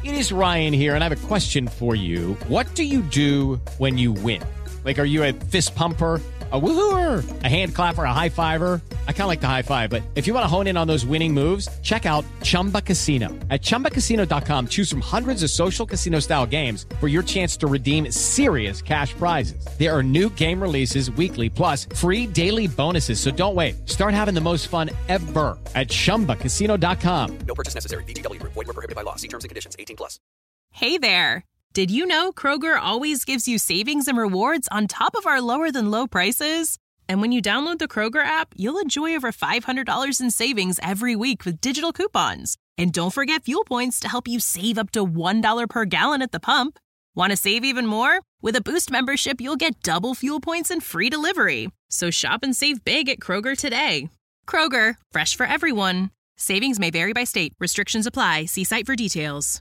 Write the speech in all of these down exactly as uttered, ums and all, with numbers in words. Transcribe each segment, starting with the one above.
It is Ryan here, and I have a question for you. What do you do when you win? Like, are you a fist pumper, a woohooer, a hand clapper, a high fiver? I kind of like the high five, but if you want to hone in on those winning moves, check out Chumba Casino. At chumba casino dot com, choose from hundreds of social casino-style games for your chance to redeem serious cash prizes. There are new game releases weekly, plus free daily bonuses. So don't wait. Start having the most fun ever at chumba casino dot com. No purchase necessary. V G W. Void where prohibited by law. See terms and conditions. eighteen plus. Hey there. Did you know Kroger always gives you savings and rewards on top of our lower than low prices? And when you download the Kroger app, you'll enjoy over five hundred dollars in savings every week with digital coupons. And don't forget fuel points to help you save up to one dollar per gallon at the pump. Want to save even more? With a Boost membership, you'll get double fuel points and free delivery. So shop and save big at Kroger today. Kroger, fresh for everyone. Savings may vary by state. Restrictions apply. See site for details.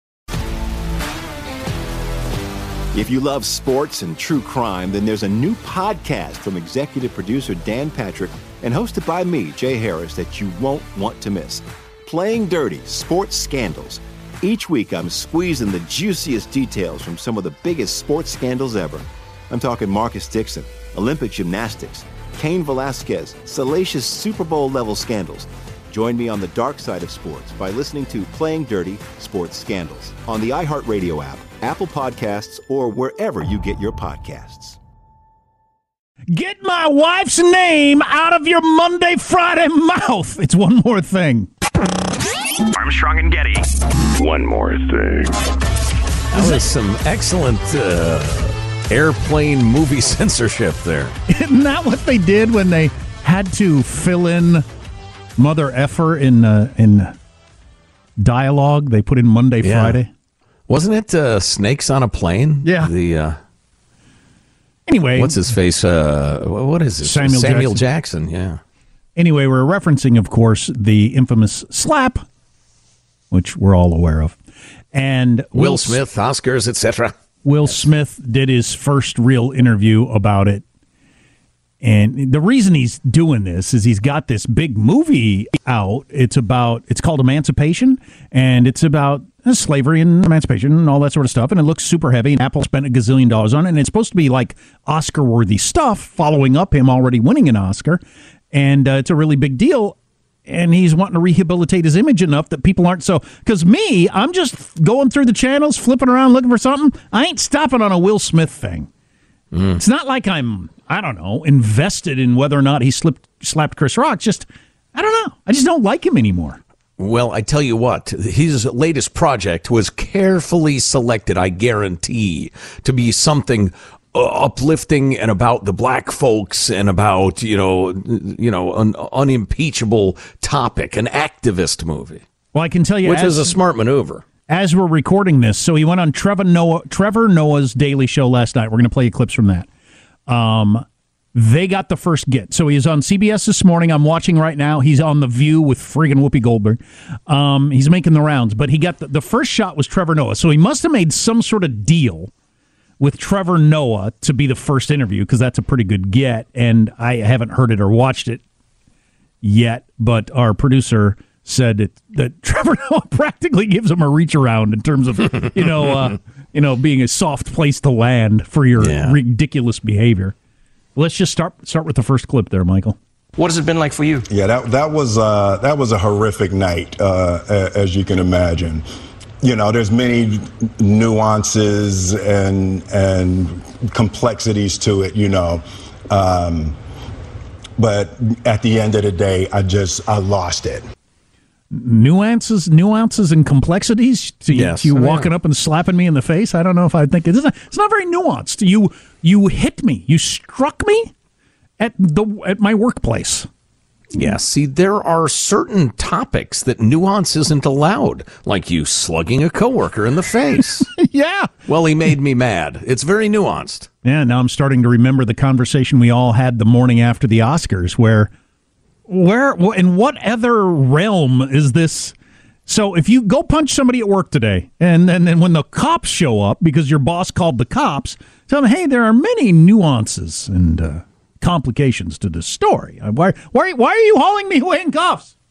If you love sports and true crime, then there's a new podcast from executive producer Dan Patrick and hosted by me, Jay Harris, that you won't want to miss. Playing Dirty: Sports Scandals. Each week, I'm squeezing the juiciest details from some of the biggest sports scandals ever. I'm talking Marcus Dixon, Olympic gymnastics, Cain Velasquez, salacious Super Bowl-level scandals. Join me on the dark side of sports by listening to Playing Dirty: Sports Scandals on the iHeartRadio app, Apple Podcasts, or wherever you get your podcasts. Get my wife's name out of your Monday, Friday mouth. It's One More Thing. Armstrong and Getty. One more thing. That was some excellent uh, airplane movie censorship there. Isn't that what they did when they had to fill in Mother Effer in uh, in dialogue? They put in Monday, Yeah. Friday. Wasn't it uh, Snakes on a Plane? Yeah. The uh, Anyway. what's his face? Uh, what is it? Samuel Samuel Jackson. Jackson. Yeah. Anyway, we're referencing, of course, the infamous slap, which we're all aware of. And Will, Will Smith, Oscars, et cetera. Will Smith did his first real interview about it. And the reason he's doing this is he's got this big movie out. It's about, it's called Emancipation, and it's about slavery and emancipation and all that sort of stuff. And it looks super heavy. And Apple spent a gazillion dollars on it. And it's supposed to be like Oscar-worthy stuff, following up him already winning an Oscar. And uh, it's a really big deal. And he's wanting to rehabilitate his image enough that people aren't so... Because me, I'm just going through the channels, flipping around, looking for something. I ain't stopping on a Will Smith thing. Mm. It's not like I'm, I don't know, invested in whether or not he slipped, slapped Chris Rock. Just, I don't know. I just don't like him anymore. Well, I tell you what, his latest project was carefully selected, I guarantee, to be something uh, uplifting and about the black folks and about, you know, you know, an unimpeachable topic, an activist movie. Well, I can tell you, which as, is a smart maneuver. As we're recording this, so he went on Trevor Noah, Trevor Noah's Daily Show last night. We're going to play you clips from that. Um, they got the first get. So he was on C B S this morning. I'm watching right now. He's on The View with friggin' Whoopi Goldberg. Um, he's making the rounds, but he got the, the first shot was Trevor Noah. So he must have made some sort of deal with Trevor Noah to be the first interview, because that's a pretty good get. And I haven't heard it or watched it yet, but our producer said that, that Trevor Noah practically gives him a reach around in terms of, you know, uh, you know, being a soft place to land for your yeah. ridiculous behavior. Let's just start start with the first clip there, Michael. What has it been like for you? Yeah, that that was uh, that was a horrific night, uh, as you can imagine. You know, there's many nuances and and complexities to it. You know. Um, but at the end of the day, I just I lost it. Nuances, nuances, and complexities to you, yes. to you I mean, walking up and slapping me in the face. I don't know if I think it is. It's not very nuanced. You you hit me. You struck me at the at my workplace. Yeah, see, there are certain topics that nuance isn't allowed, like you slugging a coworker in the face. Yeah. Well, he made me mad. It's very nuanced. Yeah, now I'm starting to remember the conversation we all had the morning after the Oscars, where, where, in what other realm is this? So if you go punch somebody at work today, and then and when the cops show up because your boss called the cops, tell them, hey, there are many nuances and uh, complications to this story. Why, why, why are you hauling me away in cuffs?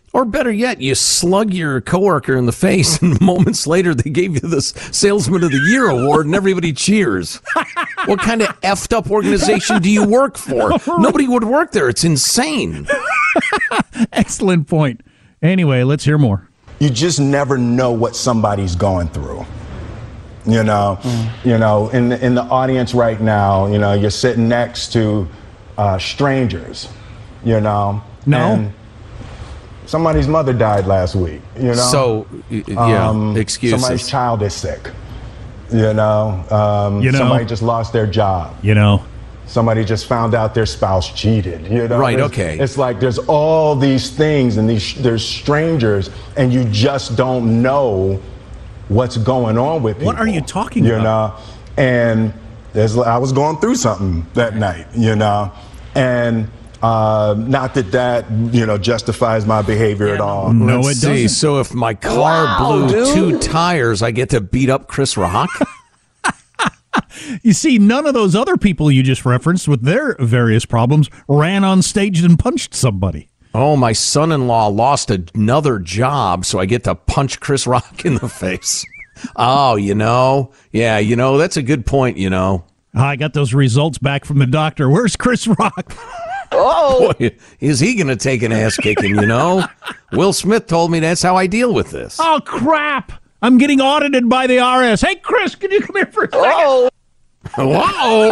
Or better yet, you slug your coworker in the face, and moments later they gave you this Salesman of the Year award, and everybody cheers. What kind of effed up organization do you work for? Nobody would work there. It's insane. Excellent point. Anyway, let's hear more. You just never know what somebody's going through. You know, mm. you know, in the, in the audience right now, you know, you're sitting next to uh, strangers. You know, no. And somebody's mother died last week, you know? So, yeah, um, excuses. Somebody's child is sick, you know? Um, you know? Somebody just lost their job. You know? Somebody just found out their spouse cheated, you know? Right, there's, okay. It's like there's all these things, and these there's strangers, and you just don't know what's going on with people. What are you talking you about? You know? And there's, I was going through something that night, you know? And... Uh, not that that, you know, justifies my behavior yeah, at all. No, Let's it see. doesn't. So if my car wow, blew dude. two tires, I get to beat up Chris Rock? You see, none of those other people you just referenced with their various problems ran on stage and punched somebody. Oh, my son-in-law lost another job, so I get to punch Chris Rock in the face. Oh, you know, yeah, you know, that's a good point, you know. I got those results back from the doctor. Where's Chris Rock? Oh, boy, is he going to take an ass kicking, you know? Will Smith told me that's how I deal with this. Oh, crap. I'm getting audited by the I R S. Hey, Chris, can you come here for a second? Oh. Wow.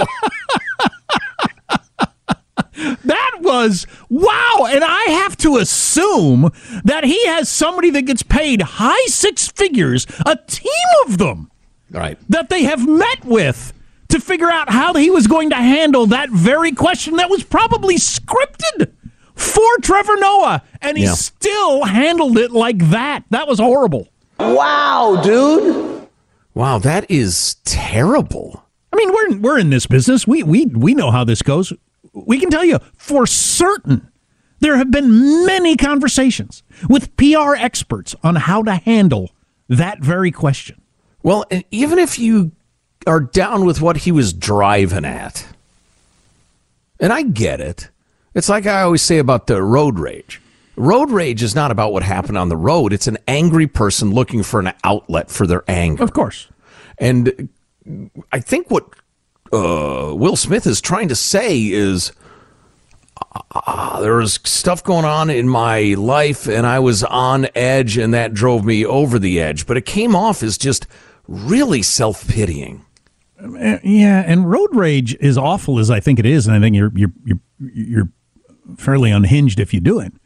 That was, wow. And I have to assume that he has somebody that gets paid high six figures, a team of them, right, that they have met with to figure out how he was going to handle that very question that was probably scripted for Trevor Noah. And he yeah. still handled it like that. That was horrible. Wow, dude. Wow, that is terrible. I mean, we're we're in this business. We we we know how this goes. We can tell you for certain there have been many conversations with P R experts on how to handle that very question. Well, even if you are down with what he was driving at, and I get it, it's like I always say about the road rage. Road rage is not about what happened on the road. It's an angry person looking for an outlet for their anger. Of course. And I think what uh, Will Smith is trying to say is uh, there was stuff going on in my life and I was on edge and that drove me over the edge. But it came off as just really self-pitying. Yeah, and road rage is awful as I think it is, and I think you're you're you're you're fairly unhinged if you do it.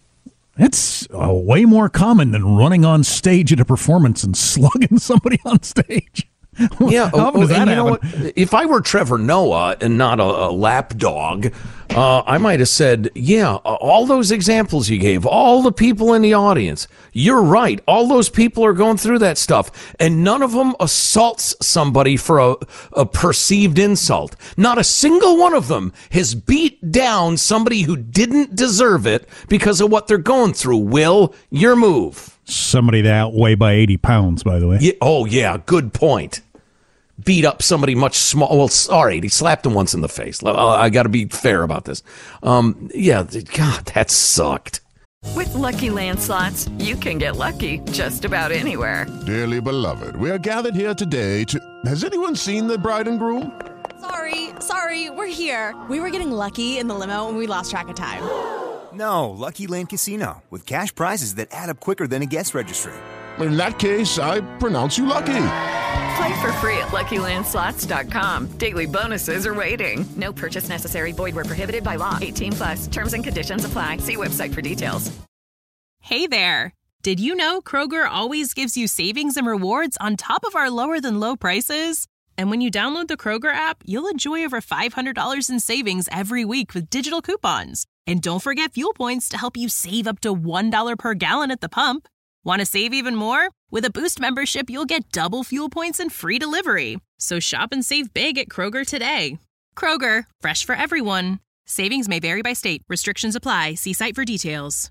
It's uh, way more common than running on stage at a performance and slugging somebody on stage. Yeah, How oh, does that and you know happen? what? If I were Trevor Noah and not a, a lap dog, uh, I might have said, yeah, all those examples you gave, all the people in the audience, you're right. All those people are going through that stuff, and none of them assaults somebody for a, a perceived insult. Not a single one of them has beat down somebody who didn't deserve it because of what they're going through. Will, your move. Somebody that outweigh by eighty pounds, by the way. Yeah, oh, yeah, good point. Beat up somebody much small. Well, sorry, he slapped him once in the face. I got to be fair about this. Um, yeah, God, that sucked. With Lucky Land Slots, you can get lucky just about anywhere. Dearly beloved, we are gathered here today to... Has anyone seen the bride and groom? Sorry, sorry, we're here. We were getting lucky in the limo and we lost track of time. No, Lucky Land Casino, with cash prizes that add up quicker than a guest registry. In that case, I pronounce you lucky. Play for free at Lucky Land Slots dot com. Daily bonuses are waiting. No purchase necessary. Void where prohibited by law. eighteen plus. Terms and conditions apply. See website for details. Hey there. Did you know Kroger always gives you savings and rewards on top of our lower than low prices? And when you download the Kroger app, you'll enjoy over five hundred dollars in savings every week with digital coupons. And don't forget fuel points to help you save up to one dollar per gallon at the pump. Want to save even more? With a Boost membership, you'll get double fuel points and free delivery. So shop and save big at Kroger today. Kroger, fresh for everyone. Savings may vary by state. Restrictions apply. See site for details.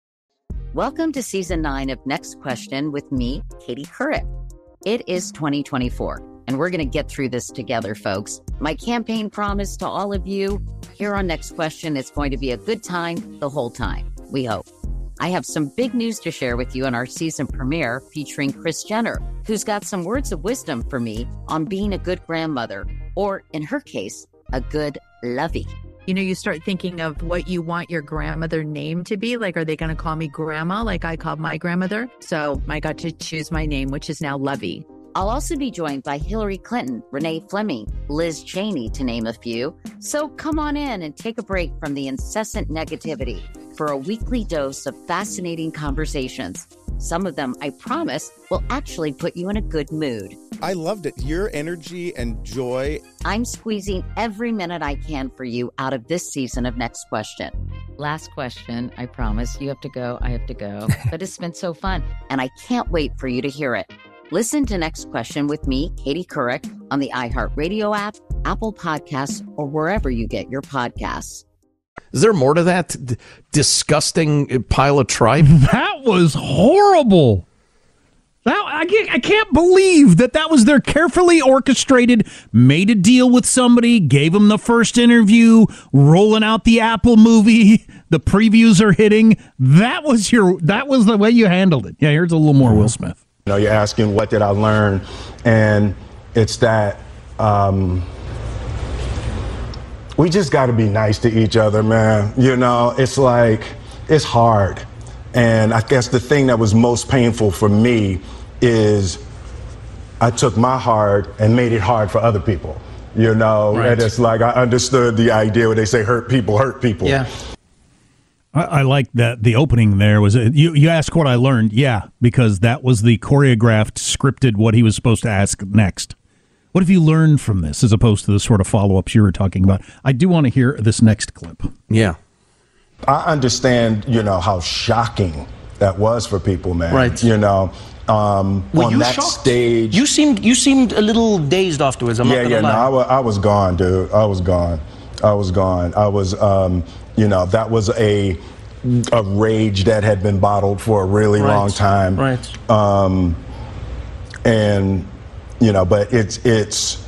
Welcome to Season nine of Next Question with me, Katie Couric. It is twenty twenty-four, and we're going to get through this together, folks. My campaign promise to all of you, here on Next Question, it's going to be a good time the whole time, we hope. I have some big news to share with you in our season premiere featuring Kris Jenner, who's got some words of wisdom for me on being a good grandmother, or in her case, a good lovey. You know, you start thinking of what you want your grandmother name to be. Like, are they going to call me grandma like I called my grandmother? So I got to choose my name, which is now Lovey. I'll also be joined by Hillary Clinton, Renee Fleming, Liz Cheney, to name a few. So come on in and take a break from the incessant negativity for a weekly dose of fascinating conversations. Some of them, I promise, will actually put you in a good mood. I loved it. Your energy and joy. I'm squeezing every minute I can for you out of this season of Next Question. Last question, I promise. You have to go, I have to go. But it's been so fun, and I can't wait for you to hear it. Listen to Next Question with me, Katie Couric, on the iHeartRadio app, Apple Podcasts, or wherever you get your podcasts. Is there more to that d- disgusting pile of tripe? That was horrible. That, I, can't, I can't believe that that was their carefully orchestrated, made a deal with somebody, gave them the first interview, rolling out the Apple movie, the previews are hitting. That was your. That was the way you handled it. Yeah, here's a little more Will Smith. You know, you're asking, what did I learn? And it's that um, we just got to be nice to each other, man. You know, it's like, it's hard. And I guess the thing that was most painful for me is I took my hard and made it hard for other people. You know, right. And it's like I understood the idea where they say hurt people hurt people. Yeah. I, I like that the opening there was, a, you, you asked what I learned. Yeah, because that was the choreographed, scripted, what he was supposed to ask next. What have you learned from this, as opposed to the sort of follow-ups you were talking about? I do want to hear this next clip. Yeah. I understand, you know, how shocking that was for people, man. Right. You know, um, Were on you that shocked? stage. You seemed you seemed a little dazed afterwards. I'm yeah, not gonna yeah, lie. no, I was, I was gone, dude. I was gone. I was gone. I was, um, you know, that was a a rage that had been bottled for a really Right. long time. Right. Um, and you know, but it's it's.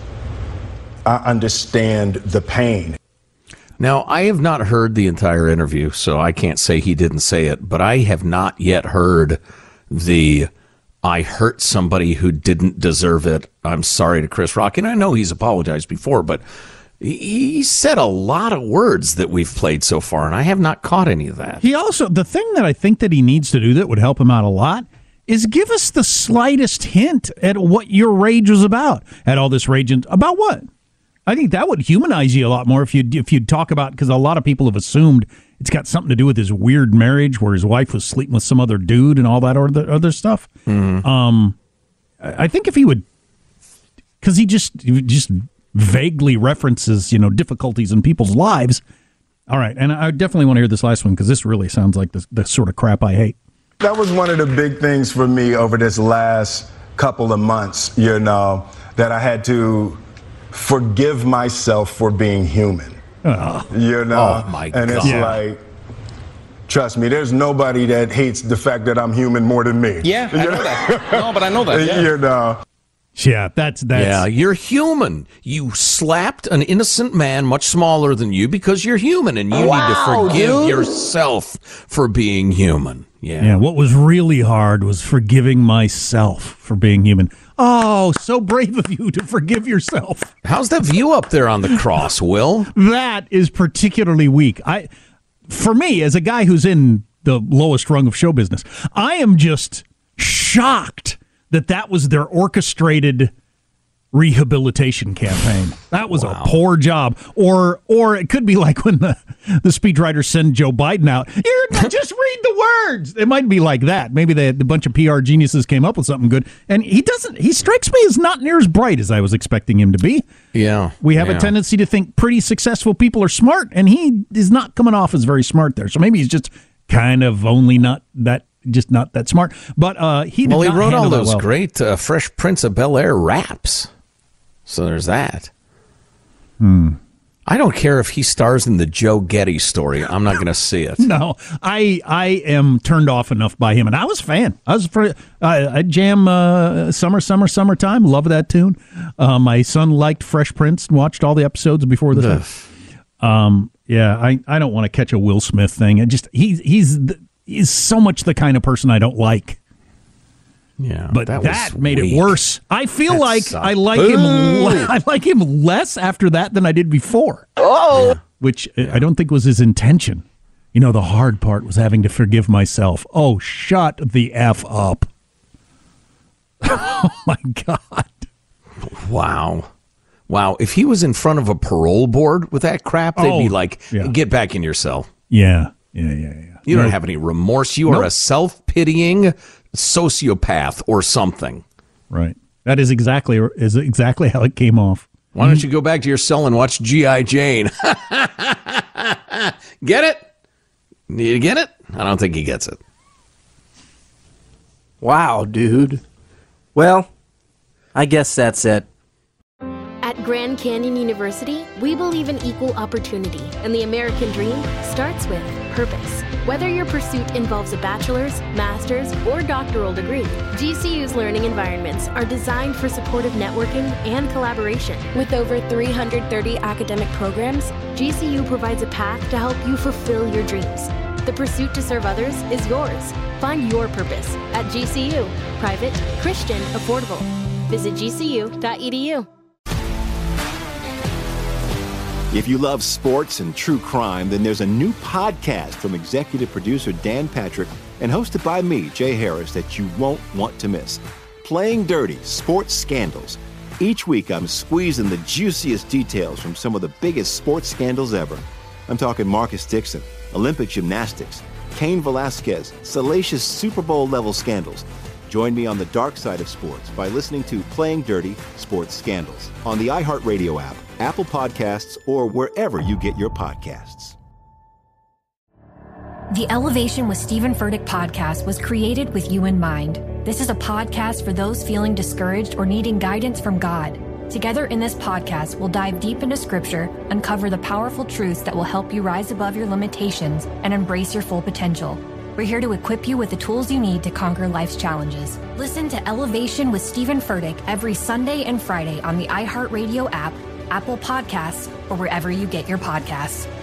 I understand the pain. Now, I have not heard the entire interview, so I can't say he didn't say it, but I have not yet heard the I hurt somebody who didn't deserve it. I'm sorry to Chris Rock. And I know he's apologized before, but he said a lot of words that we've played so far, and I have not caught any of that. He also, the thing that I think that he needs to do that would help him out a lot is give us the slightest hint at what your rage was about. At all this rage, about what? I think that would humanize you a lot more if you'd, if you'd talk about, because a lot of people have assumed it's got something to do with his weird marriage where his wife was sleeping with some other dude and all that other, other stuff. Mm-hmm. Um, I think if he would, because he just he just vaguely references, you know, difficulties in people's lives. All right, and I definitely want to hear this last one because this really sounds like the, the sort of crap I hate. That was one of the big things for me over this last couple of months, you know, that I had to forgive myself for being human. Oh. You know? Oh, my and God. it's Yeah. like, trust me, there's nobody that hates the fact that I'm human more than me. Yeah, I know that. No, but I know that. Yeah. You know? Yeah, that's that's. Yeah, you're human. You slapped an innocent man much smaller than you because you're human, and you Wow, need to forgive dude. yourself for being human. Yeah. Yeah, what was really hard was forgiving myself for being human. Oh, so brave of you to forgive yourself. How's that view up there on the cross, Will? That is particularly weak. I, for me, as a guy who's in the lowest rung of show business, I am just shocked that that was their orchestrated rehabilitation campaign. That was wow. a poor job. Or or it could be like when the, the speechwriters send Joe Biden out. Here, just read the words. It might be like that. Maybe they, a bunch of P R geniuses came up with something good. And he doesn't, he strikes me as not near as bright as I was expecting him to be. Yeah. We have yeah. a tendency to think pretty successful people are smart, and he is not coming off as very smart there. So maybe he's just kind of only not that just not that smart. But uh, he did well, he not wrote all handle that those well. great uh, Fresh Prince of Bel-Air raps. So there's that. Hmm. I don't care if he stars in the Joe Getty story. I'm not going to see it. No, I I am turned off enough by him, and I was a fan. I was for, uh, I jam uh, summer, summer, summertime. Love that tune. Uh, my son liked Fresh Prince and watched all the episodes before this. Um, yeah, I, I don't want to catch a Will Smith thing. I just he's he's. The, is so much the kind of person I don't like. Yeah, but that, that, was made weak. it worse. I feel That like sucked. I like him. Le- I like him less after that than I did before. Oh, which I don't think was his intention. You know, the hard part was having to forgive myself. Oh, shut the F up. Oh, my God. Wow. Wow. If he was in front of a parole board with that crap, they'd Oh, be like, yeah. get back in your cell. Yeah, yeah, yeah, yeah. You don't Nope. have any remorse. You are Nope. a self-pitying sociopath or something. Right. That is exactly is exactly how it came off. Why don't you go back to your cell and watch G I. Jane? Get it? You get it? I don't think he gets it. Wow, dude. Well, I guess that's it. At Grand Canyon University, we believe in equal opportunity, and the American dream starts with purpose. Whether your pursuit involves a bachelor's, master's, or doctoral degree, G C U's learning environments are designed for supportive networking and collaboration. With over three hundred thirty academic programs, G C U provides a path to help you fulfill your dreams. The pursuit to serve others is yours. Find your purpose at G C U. Private, Christian, affordable. Visit G C U dot E D U. If you love sports and true crime, then there's a new podcast from executive producer Dan Patrick and hosted by me, Jay Harris, that you won't want to miss. Playing Dirty: Sports Scandals. Each week, I'm squeezing the juiciest details from some of the biggest sports scandals ever. I'm talking Marcus Dixon, Olympic gymnastics, Cain Velasquez, salacious Super Bowl-level scandals. Join me on the dark side of sports by listening to Playing Dirty: Sports Scandals on the iHeartRadio app, Apple Podcasts, or wherever you get your podcasts. The Elevation with Stephen Furtick podcast was created with you in mind. This is a podcast for those feeling discouraged or needing guidance from God. Together in this podcast, we'll dive deep into Scripture, uncover the powerful truths that will help you rise above your limitations and embrace your full potential. We're here to equip you with the tools you need to conquer life's challenges. Listen to Elevation with Stephen Furtick every Sunday and Friday on the iHeartRadio app, Apple Podcasts, or wherever you get your podcasts.